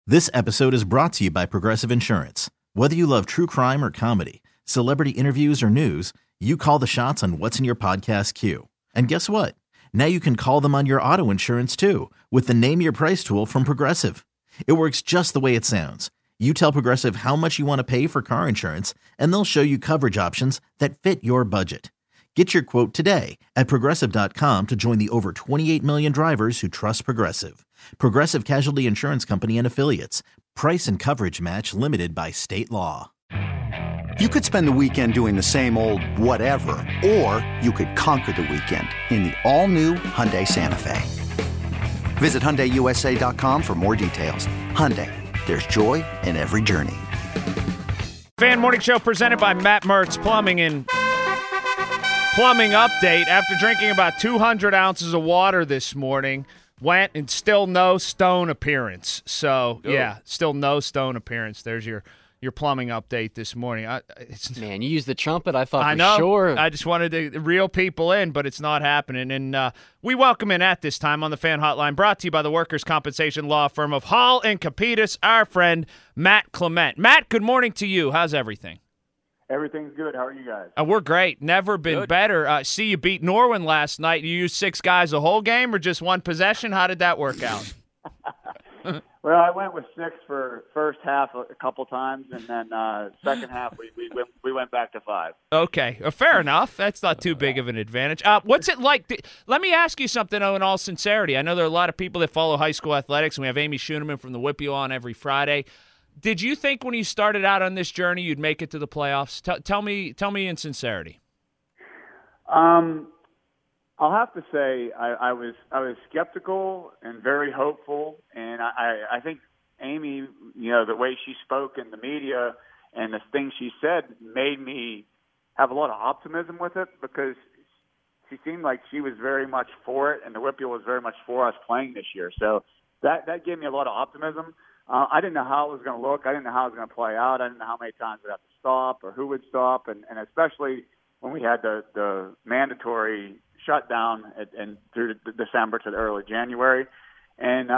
This episode is brought to you by Progressive Insurance. Whether you love true crime or comedy, celebrity interviews or news, you call the shots on what's in your podcast queue. And guess what? Now you can call them on your auto insurance too with the Name Your Price tool from Progressive. It works just the way it sounds. You tell Progressive how much you want to pay for car insurance, and they'll show you coverage options that fit your budget. Get your quote today at Progressive.com to join the over 28 million drivers who trust Progressive. Progressive Casualty Insurance Company and Affiliates. Price and coverage match limited by state law. You could spend the weekend doing the same old whatever, or you could conquer the weekend in the all-new Hyundai Santa Fe. Visit HyundaiUSA.com for more details. Hyundai, there's joy in every journey. Fan Morning Show presented by Matt Mertz Plumbing and Plumbing Update. After drinking about 200 ounces of water this morning, went and still no stone appearance. So, yeah, still no stone appearance. There's your plumbing update this morning. Man, you used the trumpet. I thought I know. Sure. I just wanted to reel people in, but it's not happening. And we welcome in at this time on the Fan Hotline, brought to you by the workers' compensation law firm of Hall and Capitas, our friend Matt Clement. Matt, good morning to you. How's everything? Everything's good. How are you guys? We're great. Never been better. See, you beat Norwin last night. You used 6 guys the whole game or just one possession? How did that work out? Well, I went with 6 for first half a couple times, and then second half we went back to 5. Okay, fair enough. That's not too big of an advantage. What's it like? Let me ask you something, in all sincerity. I know there are a lot of people that follow high school athletics, and we have Amy Schooneman from the Whippy on every Friday. Did you think when you started out on this journey you'd make it to the playoffs? Tell me in sincerity. I'll have to say I was skeptical and very hopeful, and I think Amy, the way she spoke in the media and the things she said made me have a lot of optimism with it, because she seemed like she was very much for it, and the Whippy was very much for us playing this year. So that gave me a lot of optimism. I didn't know how it was going to look. I didn't know how it was going to play out. I didn't know how many times we'd have to stop or who would stop, and especially when we had the mandatory shutdown and through December to the early January, and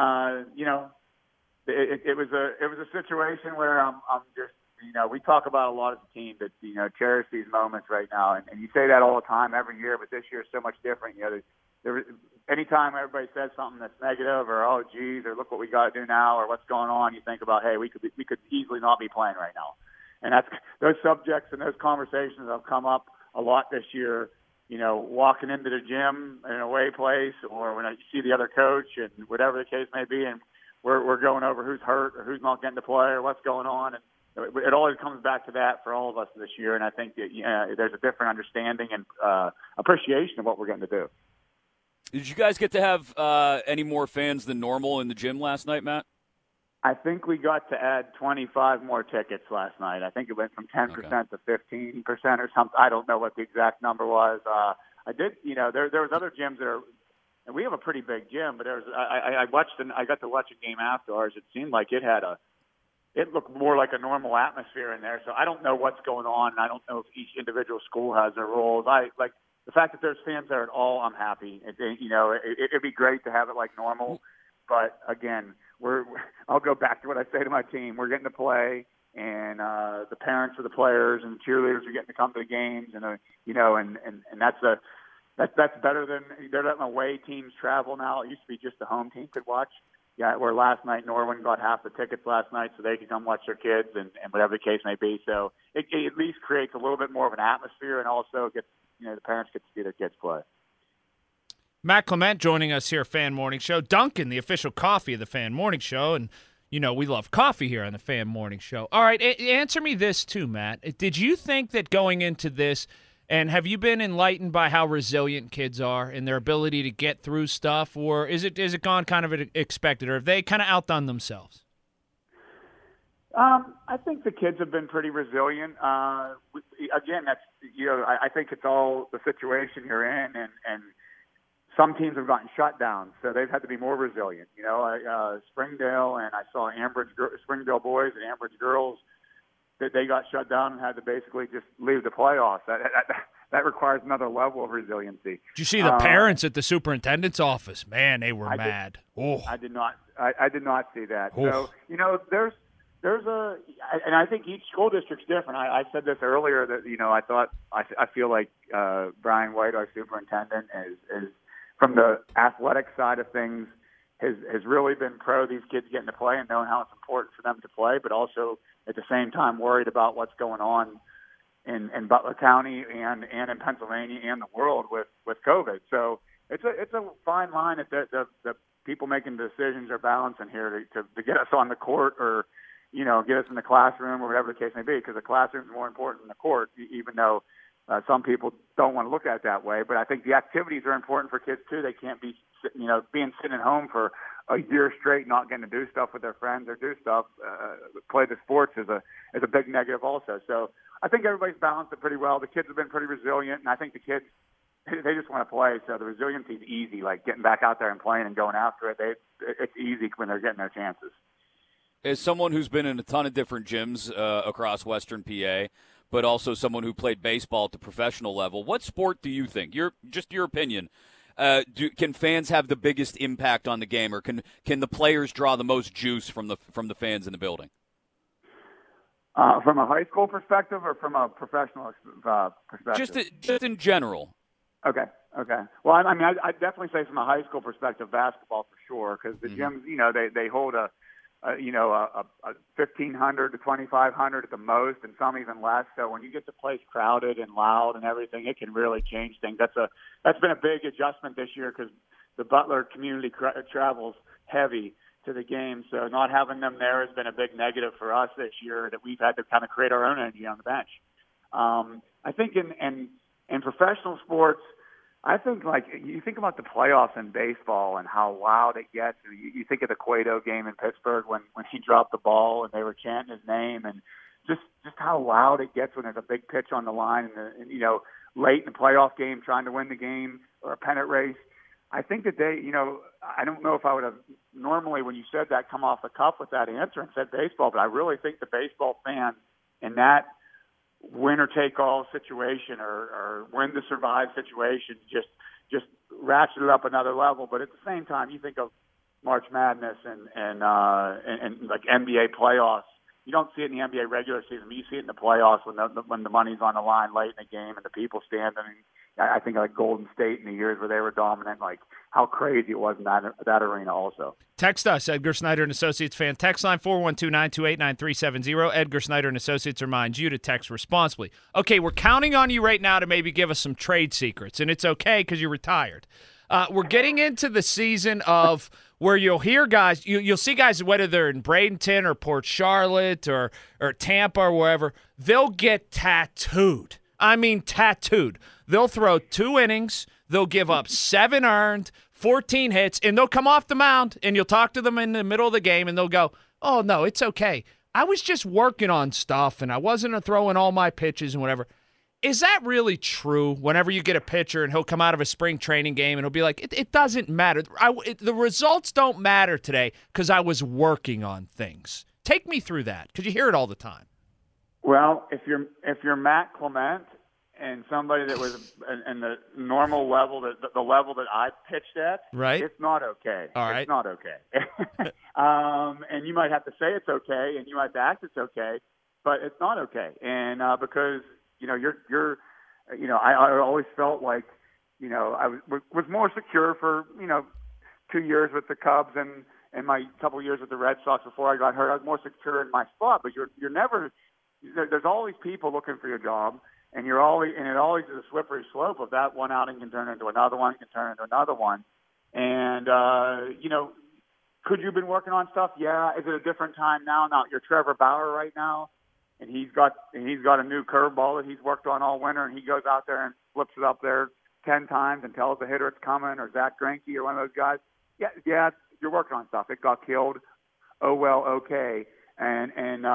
it was a situation where I'm just we talk about a lot as a team that cherish these moments right now, and you say that all the time every year, but this year is so much different. Anytime everybody says something that's negative or oh geez or look what we got to do now or what's going on, you think about hey we could easily not be playing right now, and that's those subjects and those conversations have come up a lot this year. Walking into the gym in an away place, or when I see the other coach, and whatever the case may be, and we're going over who's hurt or who's not getting to play or what's going on, and it always comes back to that for all of us this year. And I think that there's a different understanding and appreciation of what we're going to do. Did you guys get to have any more fans than normal in the gym last night, Matt? I think we got to add 25 more tickets last night. I think it went from 10% to 15% or something. I don't know what the exact number was. I did, there was other gyms that are, and we have a pretty big gym, but I got to watch a game after ours. It seemed like it looked more like a normal atmosphere in there. So I don't know what's going on. I don't know if each individual school has their roles. The fact that there's fans there at all, I'm happy. It'd be great to have it like normal. But again, I'll go back to what I say to my team. We're getting to play, and the parents of the players and cheerleaders are getting to come to the games, and that's better than they're letting away teams travel now. It used to be just the home team could watch. Yeah, where last night Norwin got half the tickets last night so they could come watch their kids and whatever the case may be. So it at least creates a little bit more of an atmosphere, and also gets the parents get to see their kids play. Matt Clement joining us here, Fan Morning Show. Dunkin', the official coffee of the Fan Morning Show, and we love coffee here on the Fan Morning Show. All right, answer me this too, Matt. Did you think that going into this, and have you been enlightened by how resilient kids are and their ability to get through stuff, or is it gone kind of expected, or have they kind of outdone themselves? I think the kids have been pretty resilient. Again, that's I think it's all the situation you're in, and some teams have gotten shut down, so they've had to be more resilient. Springdale, and I saw Springdale boys and Ambridge girls that they got shut down and had to basically just leave the playoffs. that requires another level of resiliency. Did you see the parents at the superintendent's office? Man, they were mad. I did not. I did not see that. Oh. So there's and I think each school district's different. I said this earlier that I feel like Brian White, our superintendent, is from the athletic side of things has really been pro these kids getting to play and knowing how it's important for them to play, but also at the same time worried about what's going on in Butler County and in Pennsylvania and the world with COVID. So it's a fine line that the people making decisions are balancing here to get us on the court or get us in the classroom or whatever the case may be, because the classroom is more important than the court, even though some people don't want to look at it that way. But I think the activities are important for kids too. They can't be being sitting at home for a year straight, not getting to do stuff with their friends or do stuff, play the sports is a big negative also. So I think everybody's balanced it pretty well. The kids have been pretty resilient, and I think the kids, they just want to play. So the resiliency is easy, like getting back out there and playing and going after it. It's easy when they're getting their chances. As someone who's been in a ton of different gyms across Western PA, but also someone who played baseball at the professional level, what sport do you think, your opinion, can fans have the biggest impact on the game, or can the players draw the most juice from the fans in the building? From a high school perspective or from a professional perspective? Just in general. Okay. Well, I mean, I'd definitely say from a high school perspective, basketball for sure, because the gyms, they hold a 1,500 to 2,500 at the most, and some even less. So when you get the place crowded and loud and everything, it can really change things. That's been a big adjustment this year because the Butler community travels heavy to the game. So not having them there has been a big negative for us this year, that we've had to kind of create our own energy on the bench. I think in professional sports, I think, like, you think about the playoffs in baseball and how loud it gets. You think of the Cueto game in Pittsburgh when he dropped the ball and they were chanting his name, and just how loud it gets when there's a big pitch on the line and late in the playoff game trying to win the game or a pennant race. I think that I don't know if I would have normally, when you said that, come off the cuff with that answer and said baseball, but I really think the baseball fan in that winner-take-all situation or win-to-survive situation just ratchet it up another level. But at the same time, you think of March Madness and like NBA playoffs. You don't see it in the NBA regular season, but you see it in the playoffs when the money's on the line late in the game and the people stand. I mean, I think like Golden State in the years where they were dominant, like how crazy it was in that arena also. Text us, Edgar Snyder and Associates fan. Text line 412-928-9370. Edgar Snyder and Associates reminds you to text responsibly. Okay, we're counting on you right now to maybe give us some trade secrets, and it's okay because you're retired. We're getting into the season of where you'll hear guys, you'll see guys, whether they're in Bradenton or Port Charlotte or Tampa or wherever, they'll get tattooed. I mean tattooed. They'll throw 2 innings, they'll give up 7 earned, 14 hits, and they'll come off the mound, and you'll talk to them in the middle of the game, and they'll go, oh, no, it's okay. I was just working on stuff, and I wasn't throwing all my pitches and whatever. Is that really true whenever you get a pitcher and he'll come out of a spring training game and he'll be like, it doesn't matter. The results don't matter today because I was working on things. Take me through that because you hear it all the time. Well, if you're Matt Clement and somebody that was in the normal level, the level that I pitched at, right, it's not okay. All right. It's not okay. And you might have to say it's okay, and you might have to act it's okay, but it's not okay. And because I always felt like, I was more secure for, 2 years with the Cubs and my couple years with the Red Sox before I got hurt. I was more secure in my spot, but you're never, there's always people looking for your job, and it always is a slippery slope of that one outing can turn into another one, can turn into another one. And, could you have been working on stuff? Yeah. Is it a different time now? Now you're Trevor Bauer right now. And he's got a new curveball that he's worked on all winter, and he goes out there and flips it up there 10 times and tells the hitter it's coming, or Zach Greinke or one of those guys. Yeah, you're working on stuff. It got killed. Oh well, okay. And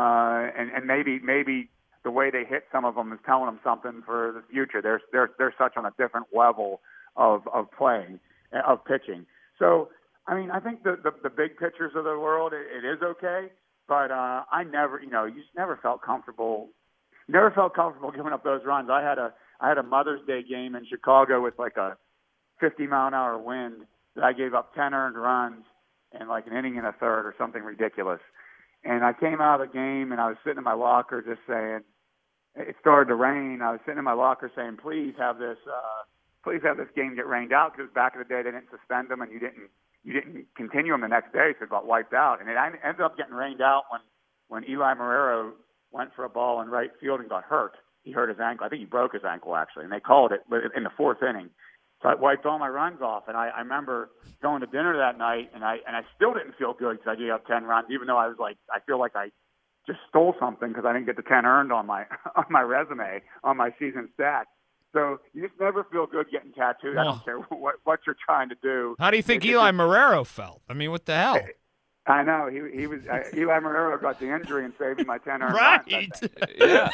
maybe the way they hit some of them is telling them something for the future. They're such on a different level of playing, of pitching. So I mean, I think the big pitchers of the world, it is okay. But I never, you just never felt comfortable. Never felt comfortable giving up those runs. I I had a Mother's Day game in Chicago with like a 50-mile-an-hour wind that I gave up 10 earned runs in like an inning and a third or something ridiculous. And I came out of the game, and I was sitting in my locker just saying, it started to rain. I was sitting in my locker saying, please have this game get rained out, because back in the day they didn't suspend them and you didn't continue them the next day, so it got wiped out. And it ended up getting rained out when Eli Marrero went for a ball in right field and got hurt. He hurt his ankle. I think he broke his ankle, actually, and they called it in the fourth inning. So I wiped all my runs off, and I remember going to dinner that night, and I still didn't feel good because I gave up 10 runs, even though I feel like I just stole something because I didn't get the 10 earned on my resume, on my season stats. So you just never feel good getting tattooed. I don't care what you're trying to do. How do you think Eli Marrero felt? I mean, what the hell? I know he was. Eli Marrero got the injury and saved me my 10 earned right. runs. Yeah.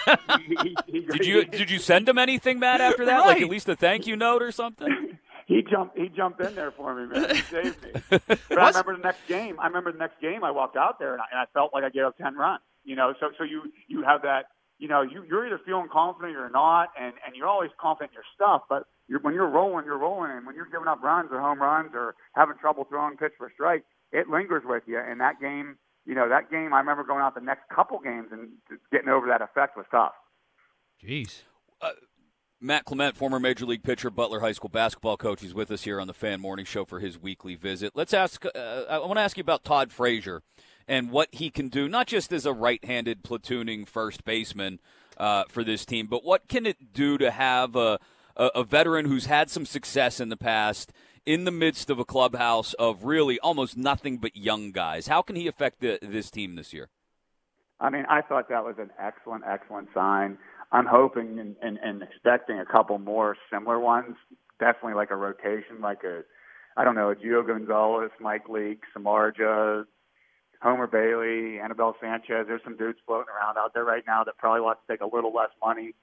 Did you send him anything, Matt, after that? Right. Like at least a thank you note or something? He jumped in there for me, man. He saved me. But I remember the next game. I walked out there and I felt like I gave up 10 runs. You know, so you have that. You know, you're either feeling confident or not, and you're always confident in your stuff. But when you're rolling, you're rolling, and when you're giving up runs or home runs or having trouble throwing pitch for a strike, it lingers with you. And that game, I remember going out the next couple games and getting over that effect was tough. Jeez. Matt Clement, former Major League pitcher, Butler High School basketball coach. He's with us here on the Fan Morning Show for his weekly visit. I want to ask you about Todd Frazier and what he can do, not just as a right-handed platooning first baseman for this team, but what can it do to have a veteran who's had some success in the past in the midst of a clubhouse of really almost nothing but young guys? How can he affect this team this year? I mean, I thought that was an excellent, excellent sign. I'm hoping and expecting a couple more similar ones, definitely like a rotation, like a Gio Gonzalez, Mike Leake, Samardzija, Homer Bailey, Anibal Sanchez. There's some dudes floating around out there right now that probably want to take a little less money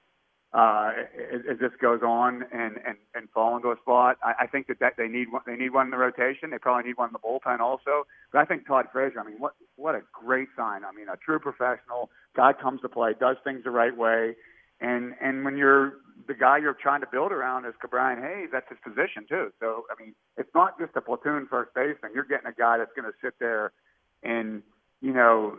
as this goes on and fall into a spot. I think that they need one in the rotation. They probably need one in the bullpen also. But I think Todd Frazier, I mean, what a great sign. I mean, a true professional guy comes to play, does things the right way. And when you're the guy you're trying to build around is Ke'Bryan Hayes, that's his position too. So, I mean, it's not just a platoon first baseman. You're getting a guy that's going to sit there and, you know,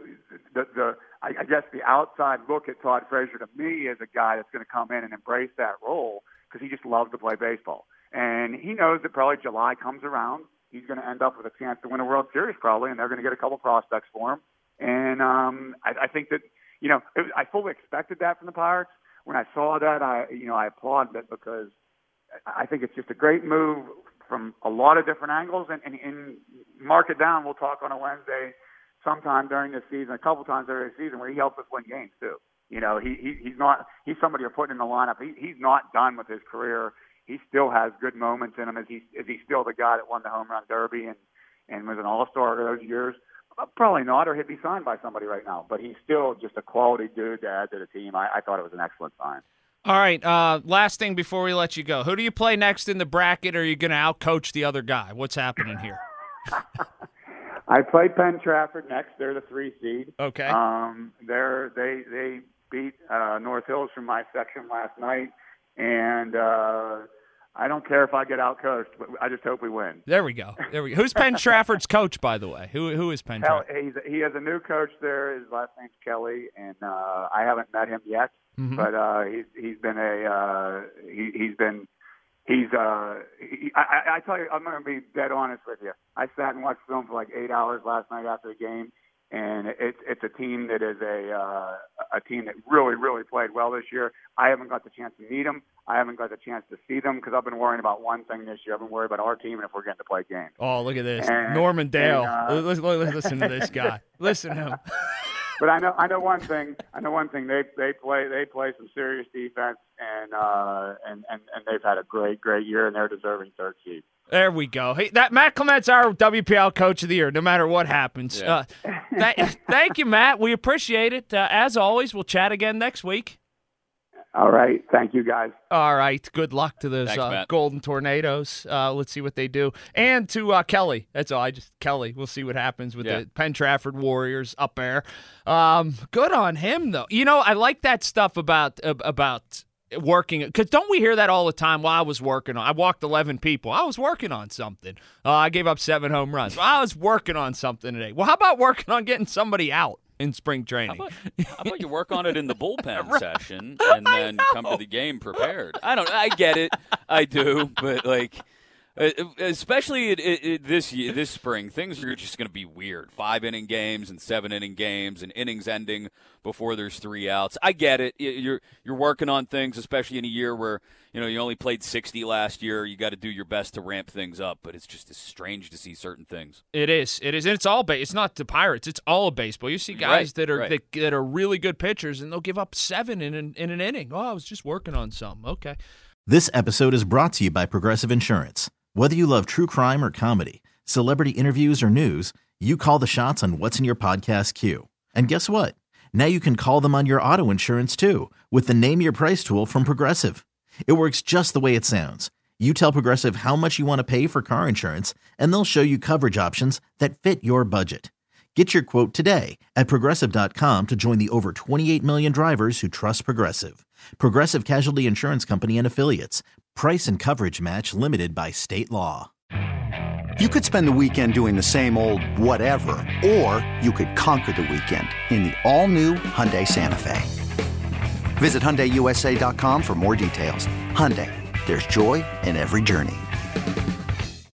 I guess the outside look at Todd Frazier to me is a guy that's going to come in and embrace that role because he just loves to play baseball. And he knows that probably July comes around, he's going to end up with a chance to win a World Series probably, and they're going to get a couple prospects for him. And I think that, you know, I fully expected that from the Pirates. When I saw that, I applauded it because I think it's just a great move from a lot of different angles. And mark it down, we'll talk on a Wednesday sometime during this season, a couple times during the season, where he helps us win games too. You know, he's somebody you're putting in the lineup. He's not done with his career. He still has good moments in him. Is he still the guy that won the home run derby and was an all-star those years? Probably not, or he'd be signed by somebody right now. But he's still just a quality dude to add to the team. I thought it was an excellent sign. All right, last thing before we let you go. Who do you play next in the bracket, or are you going to out-coach the other guy? What's happening here? I play Penn Trafford next. They're the 3 seed. Okay. They beat North Hills from my section last night, and I don't care if I get out-coached, but I just hope we win. There we go. Who's Penn Trafford's coach, by the way? Who is Penn Trafford? He has a new coach there. His last name's Kelly, and I haven't met him yet, but I tell you, I'm going to be dead honest with you. I sat and watched film for like 8 hours last night after the game, and it's a team that is a team that really, really played well this year. I haven't got the chance to meet them. I haven't got the chance to see them because I've been worrying about one thing this year. I've been worried about our team and if we're getting to play games. Oh, look at this. Norman Dale. Listen to this guy. Listen to him. But I know one thing. They play some serious defense, and they've had a great year, and they're deserving third seed. There we go. Hey, that Matt Clement's our WPL Coach of the Year, no matter what happens. Yeah. Thank you, Matt. We appreciate it. As always, we'll chat again next week. All right. Thank you, guys. All right. Good luck to those Golden Tornadoes. Let's see what they do. And to Kelly. That's all. Kelly. We'll see what happens with the Penn Trafford Warriors up there. Good on him, though. You know, I like that stuff about working, because don't we hear that all the time? Well, I walked 11 people. I was working on something. I gave up 7 home runs. Well, I was working on something today. Well, how about working on getting somebody out in spring training? How about you work on it in the bullpen session and then come to the game prepared? I get it. I do. But, like, especially this spring, things are just going to be weird. 5-inning games and 7-inning games and innings ending before there's 3 outs. I get it. You're working on things, especially in a year where you only played 60 last year. You got to do your best to ramp things up, but it's just strange to see certain things. It is, and it's all it's not the Pirates. It's all of baseball. You see guys that are really good pitchers, and they'll give up 7 in an inning. Oh, I was just working on something. Okay. This episode is brought to you by Progressive Insurance. Whether you love true crime or comedy, celebrity interviews or news, you call the shots on what's in your podcast queue. And guess what? Now you can call them on your auto insurance too with the Name Your Price tool from Progressive. It works just the way it sounds. You tell Progressive how much you want to pay for car insurance, and they'll show you coverage options that fit your budget. Get your quote today at Progressive.com to join the over 28 million drivers who trust Progressive. Progressive Casualty Insurance Company and Affiliates. Price and coverage match limited by state law. You could spend the weekend doing the same old whatever, or you could conquer the weekend in the all-new Hyundai Santa Fe. Visit HyundaiUSA.com for more details. Hyundai, there's joy in every journey.